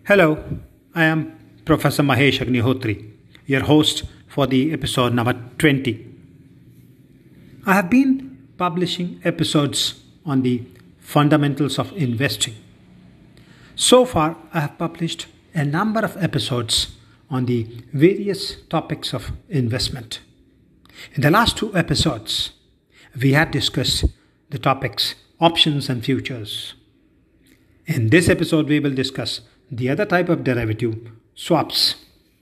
Hello, I am Professor Mahesh Agnihotri, your host for the episode number 20. I have been publishing episodes on the fundamentals of investing. So far, I have published a number of episodes on the various topics of investment. In the last two episodes, we had discussed the topics options and futures. In this episode, we will discuss the other type of derivative, swaps.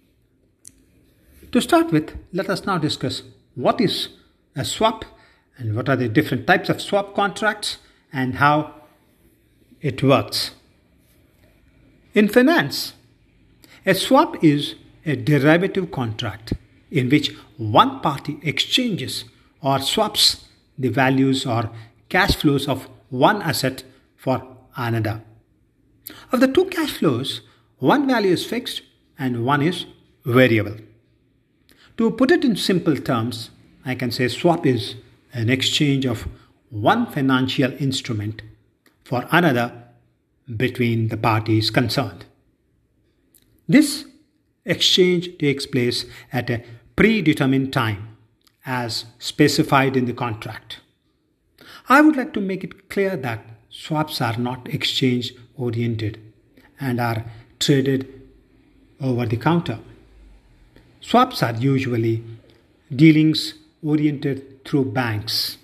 To start with, let us now discuss what is a swap and what are the different types of swap contracts and how it works. In finance, a swap is a derivative contract in which one party exchanges or swaps the values or cash flows of one asset for another. Of the two cash flows, one value is fixed and one is variable. To put it in simple terms, I can say swap is an exchange of one financial instrument for another between the parties concerned. This exchange takes place at a predetermined time as specified in the contract. I would like to make it clear that swaps are not exchange oriented and are traded over the counter. Swaps are usually dealings oriented through banks.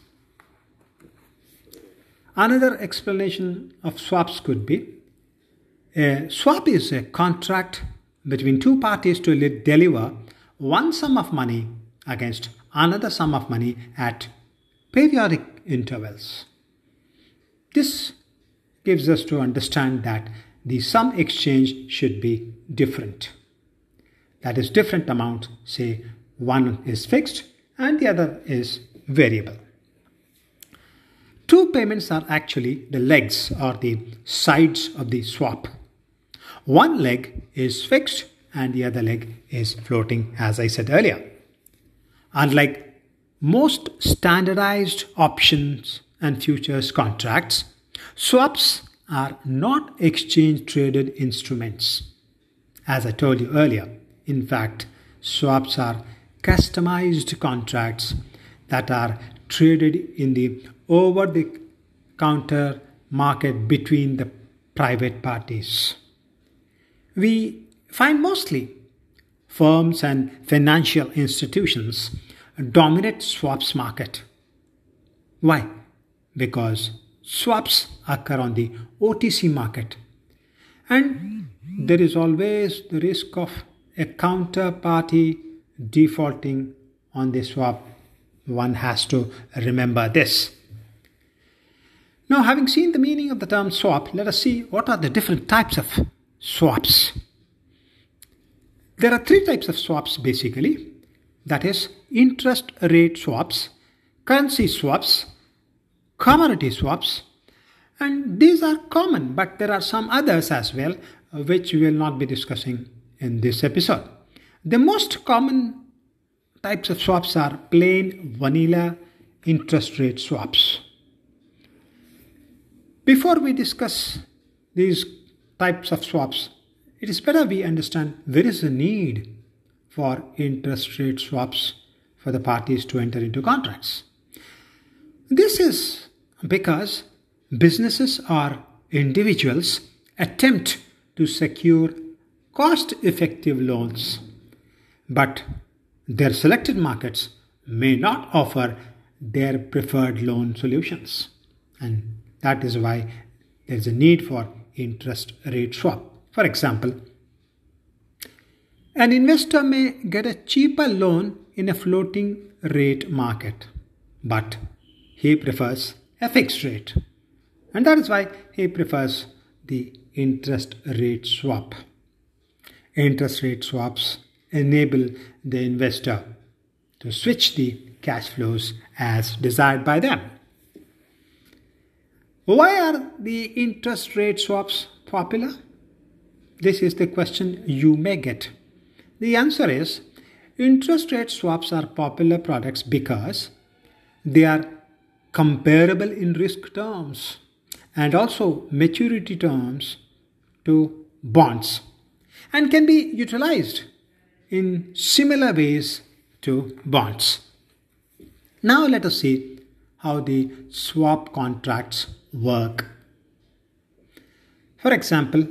Another explanation of swaps could be a swap is a contract between two parties to deliver one sum of money against another sum of money at periodic intervals. This gives us to understand that the sum exchange should be different. That is, different amount, say one is fixed and the other is variable. Two payments are actually the legs or the sides of the swap. One leg is fixed and the other leg is floating, as I said earlier. Unlike most standardized options and futures contracts, swaps are not exchange traded instruments. As I told you earlier, in fact, swaps are customized contracts that are traded in the over-the-counter market between the private parties. We find mostly firms and financial institutions dominate swaps market. Why? Because swaps occur on the OTC market and there is always the risk of a counterparty defaulting on the swap. One has to remember this. Now, having seen the meaning of the term swap, let us see what are the different types of swaps. There are three types of swaps basically. That is, interest rate swaps, currency swaps, commodity swaps, and these are common, but there are some others as well which we will not be discussing in this episode. The most common types of swaps are plain vanilla interest rate swaps. Before we discuss these types of swaps, it is better we understand there is a need for interest rate swaps for the parties to enter into contracts. This is because businesses or individuals attempt to secure cost-effective loans, but their selected markets may not offer their preferred loan solutions, and that is why there is a need for interest rate swap. For example, an investor may get a cheaper loan in a floating rate market, but he prefers a fixed rate, and that is why he prefers the interest rate swap. Interest rate swaps enable the investor to switch the cash flows as desired by them. Why are the interest rate swaps popular? This is the question you may get. The answer is interest rate swaps are popular products because they are comparable in risk terms and also maturity terms to bonds and can be utilized in similar ways to bonds. Now let us see how the swap contracts work. For example,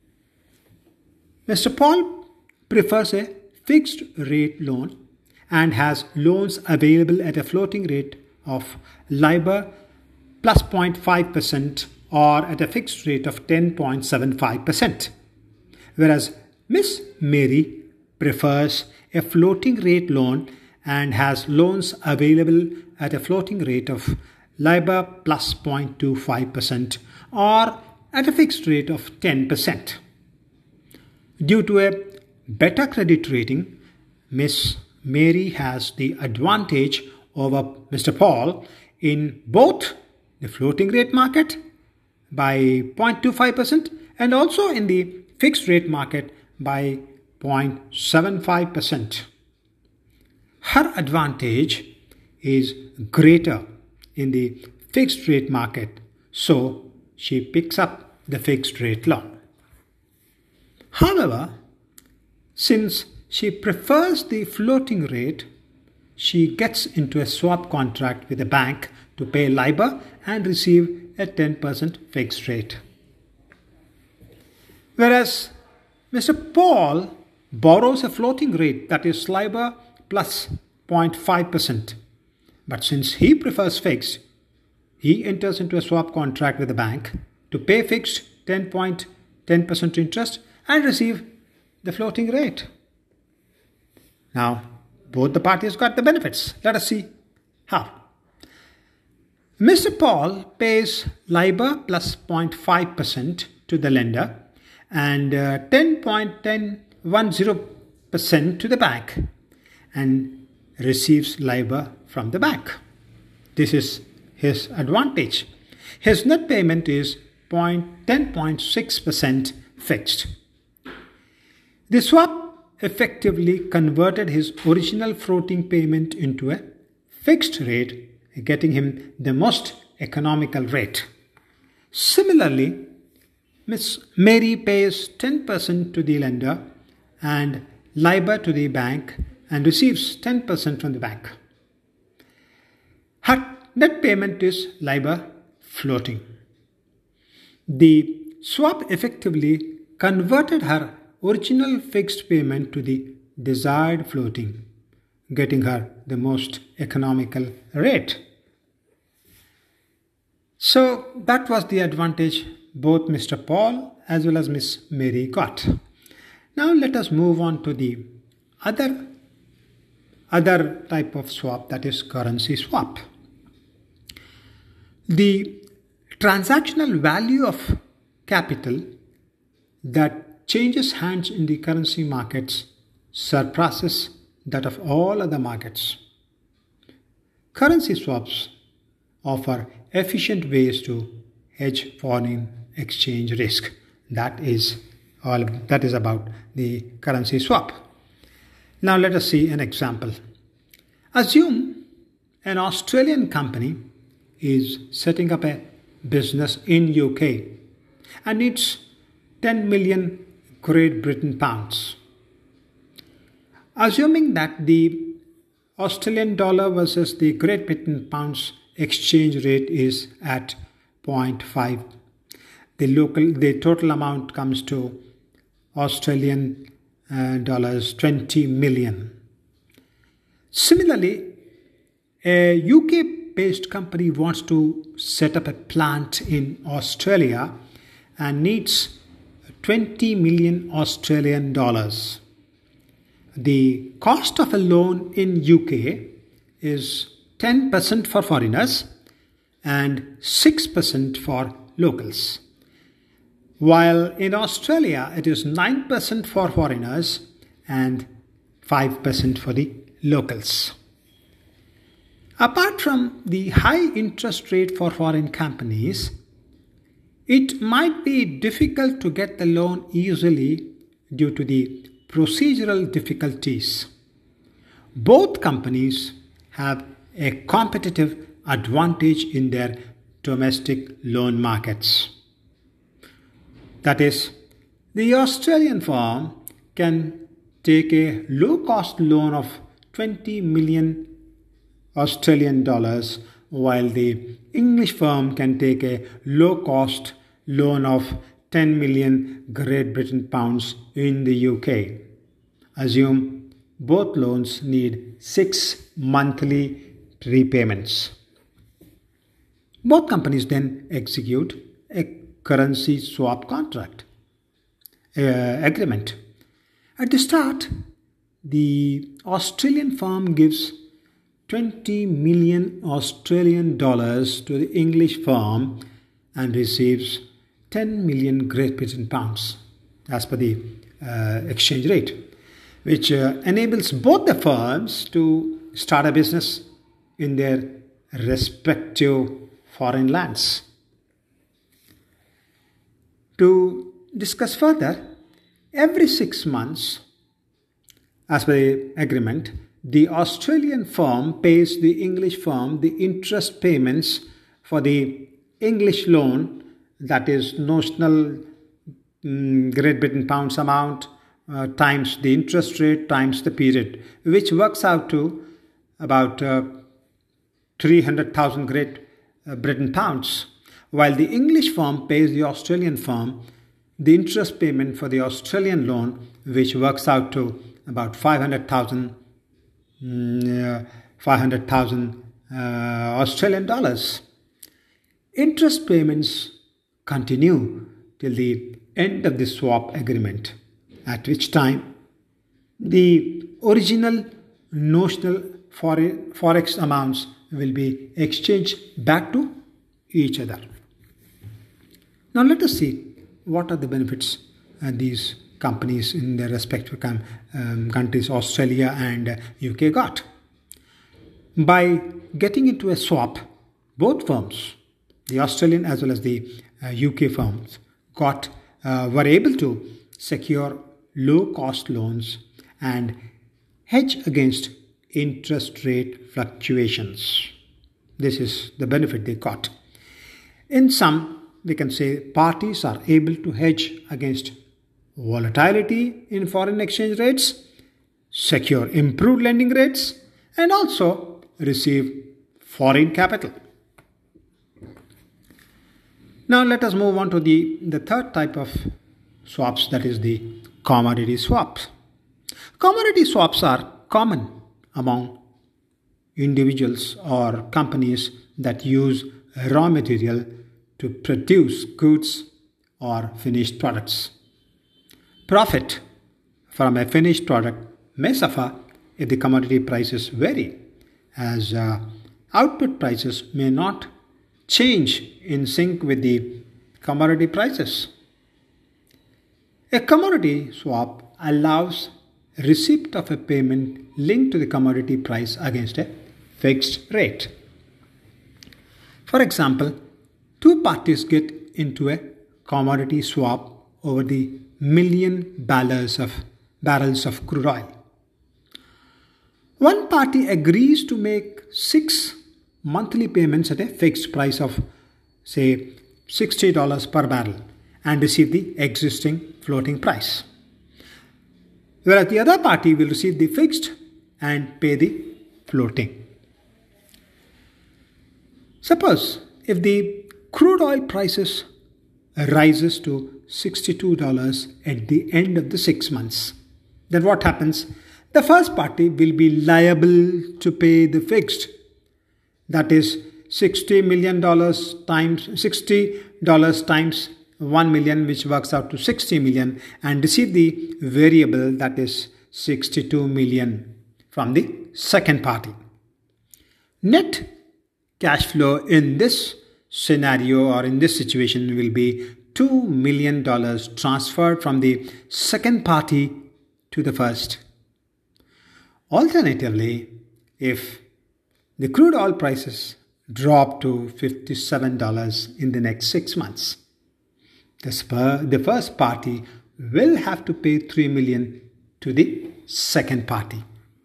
Mr. Paul prefers a fixed rate loan and has loans available at a floating rate of LIBOR plus 0.5% or at a fixed rate of 10.75%. Whereas Miss Mary prefers a floating rate loan and has loans available at a floating rate of LIBOR plus 0.25% or at a fixed rate of 10%. Due to a better credit rating, Miss Mary has the advantage over Mr. Paul in both the floating rate market by 0.25% and also in the fixed rate market by 0.75%. Her advantage is greater in the fixed rate market, so she picks up the fixed rate loan. However, since she prefers the floating rate, she gets into a swap contract with a bank to pay LIBOR and receive a 10% fixed rate. Whereas Mr. Paul borrows a floating rate, that is LIBOR plus 0.5%. But since he prefers fixed, he enters into a swap contract with the bank to pay fixed 10% interest and receive the floating rate. Now, both the parties got the benefits. Let us see how. Mr. Paul pays LIBOR plus 0.5% to the lender and 10.1010% to the bank and receives LIBOR from the bank. This is his advantage. His net payment is 10.6% fixed. The swap effectively converted his original floating payment into a fixed rate, getting him the most economical rate. Similarly, Miss Mary pays 10% to the lender and LIBOR to the bank and receives 10% from the bank. Her net payment is LIBOR floating. The swap effectively converted her original fixed payment to the desired floating, getting her the most economical rate. So that was the advantage both Mr. Paul as well as Miss Mary got. Now let us move on to the other type of swap, that is currency swap. The transactional value of capital that changes hands in the currency markets surpasses that of all other markets. Currency swaps offer efficient ways to hedge foreign exchange risk. That is about the currency swap. Now let us see an example. Assume an Australian company is setting up a business in UK and needs 10 million Great Britain pounds. Assuming that the Australian dollar versus the Great Britain pounds exchange rate is at 0.5, the total amount comes to Australian dollars 20 million. Similarly, a UK-based company wants to set up a plant in Australia and needs 20 million Australian dollars. The cost of a loan in UK is 10% for foreigners and 6% for locals, while in Australia it is 9% for foreigners and 5% for the locals. Apart from the high interest rate for foreign companies, it might be difficult to get the loan easily due to the procedural difficulties. Both companies have a competitive advantage in their domestic loan markets. That is, the Australian firm can take a low-cost loan of 20 million Australian dollars, while the English firm can take a low-cost loan of 10 million Great Britain pounds in the UK. Assume both loans need 6 monthly repayments. Both companies then execute a currency swap contract agreement. At the start, the Australian firm gives 20 million Australian dollars to the English firm and receives 10 million Great Britain pounds as per the exchange rate, which enables both the firms to start a business in their respective foreign lands. To discuss further, every 6 months, as per the agreement, the Australian firm pays the English firm the interest payments for the English loan, that is notional Great Britain pounds amount times the interest rate times the period, which works out to about 300,000 Great Britain pounds, while the English firm pays the Australian firm the interest payment for the Australian loan, which works out to about 500,000 Australian dollars. Interest payments continue till the end of the swap agreement, at which time the original notional forex amounts will be exchanged back to each other. Now let us see what are the benefits these companies in their respective countries, Australia and UK, got. By getting into a swap, both firms, the Australian as well as the UK firms, were able to secure low-cost loans and hedge against interest rate fluctuations. This is the benefit they got. In sum, we can say parties are able to hedge against volatility in foreign exchange rates, secure improved lending rates, and also receive foreign capital. Now let us move on to the third type of swaps, that is the commodity swaps. Commodity swaps are common among individuals or companies that use raw material to produce goods or finished products. Profit from a finished product may suffer if the commodity prices vary, as output prices may not change in sync with the commodity prices. A commodity swap allows receipt of a payment linked to the commodity price against a fixed rate. For example, two parties get into a commodity swap over the million barrels of crude oil. One party agrees to make 6 monthly payments at a fixed price of, say, $60 per barrel and receive the existing floating price, whereas the other party will receive the fixed and pay the floating. Suppose if the crude oil prices rises to $62 at the end of the 6 months, then what happens? The first party will be liable to pay the fixed, that is $60 million times $60 times 1 million, which works out to 60 million, and receive the variable, that is 62 million, from the second party. Net cash flow in this scenario or in this situation will be $2 million transferred from the second party to the first. Alternatively, if the crude oil prices drop to $57 in the next 6 months, the first party will have to pay $3 million to the second party.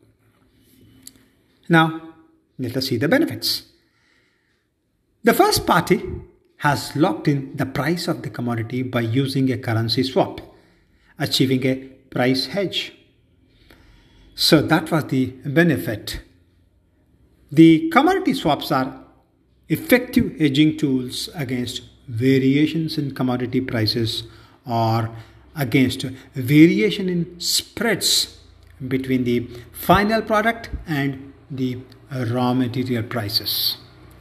Now, let us see the benefits. The first party has locked in the price of the commodity by using a currency swap, achieving a price hedge. So that was the benefit. The commodity swaps are effective hedging tools against variations in commodity prices or against variation in spreads between the final product and the raw material prices.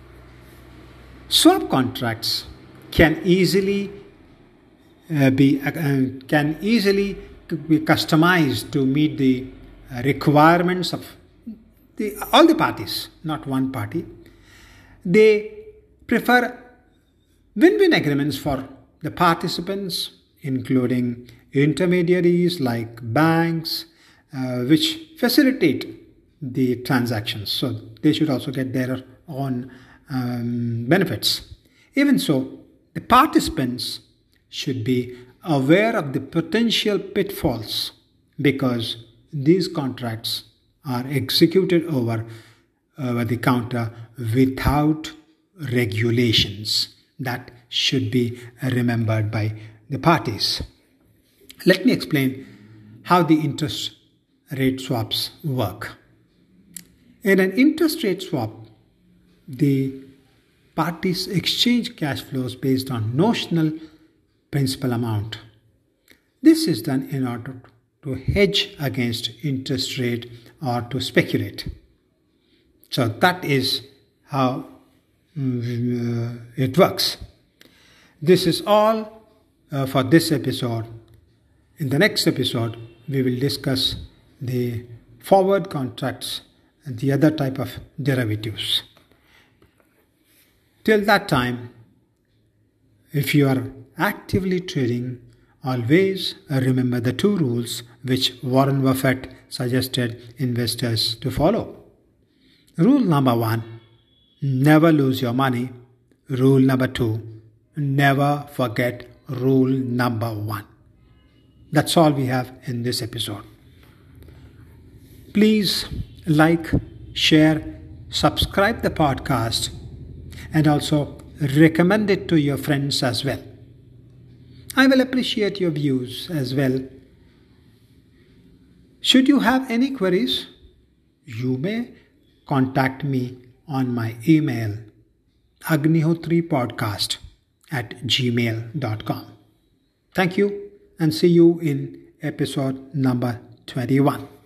Swap contracts can easily be customized to meet the requirements of all the parties, not one party. They prefer win-win agreements for the participants, including intermediaries like banks, which facilitate the transactions. So they should also get their own benefits. Even so, the participants should be aware of the potential pitfalls because these contracts are executed over the counter without regulations. That should be remembered by the parties. Let me explain how the interest rate swaps work. In an interest rate swap, the parties exchange cash flows based on notional principal amount. This is done in order to hedge against interest rate or to speculate. So that is how it works. This is all for this episode. In the next episode, we will discuss the forward contracts and the other type of derivatives. Till that time, if you are actively trading, always remember the 2 rules which Warren Buffett suggested investors to follow. Rule number 1, never lose your money. Rule number 2, never forget rule number 1. That's all we have in this episode. Please like, share, subscribe the podcast, and also recommend it to your friends as well. I will appreciate your views as well. Should you have any queries, you may contact me on my email agnihotripodcast@gmail.com. Thank you and see you in episode number 21.